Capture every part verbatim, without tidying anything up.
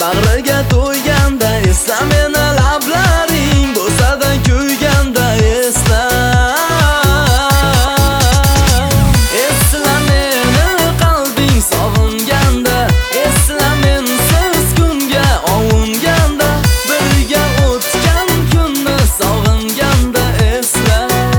bag'riga to'yganda esla meni lablaring bo'sada kuyganda esla. Esla meni qalbing sog'inganda, esla mensiz kunga ovunganda, birga o'tgan kunni sog'inganda esla.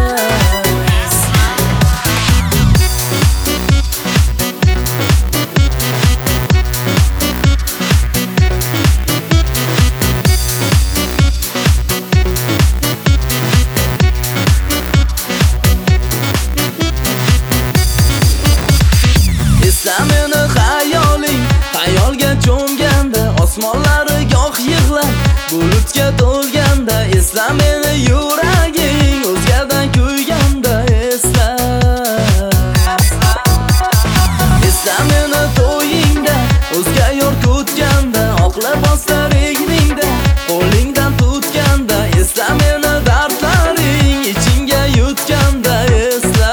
Esla meni xayoling, xayolga cho'mganda, osmonlari goh yig'lab, bulutga to'lganda, esla meni yuraging o'zgadan kuyganda esla. Esla meni to'yingda, o'zga yor kutganda, oq liboslar egningda, qo'lingdan tutganda, esla meni dardlaring ichingga yutganda esla.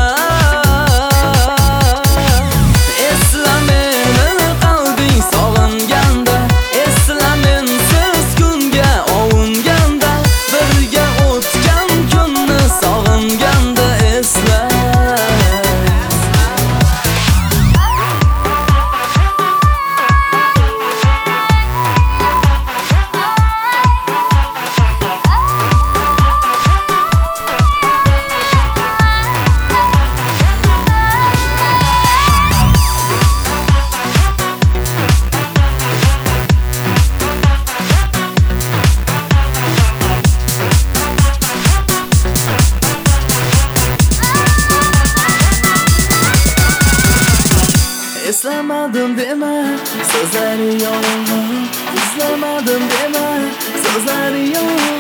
Eslamadim dema, so'zlari yolg'on. Eslamadim dema, so'zlari yolg'on.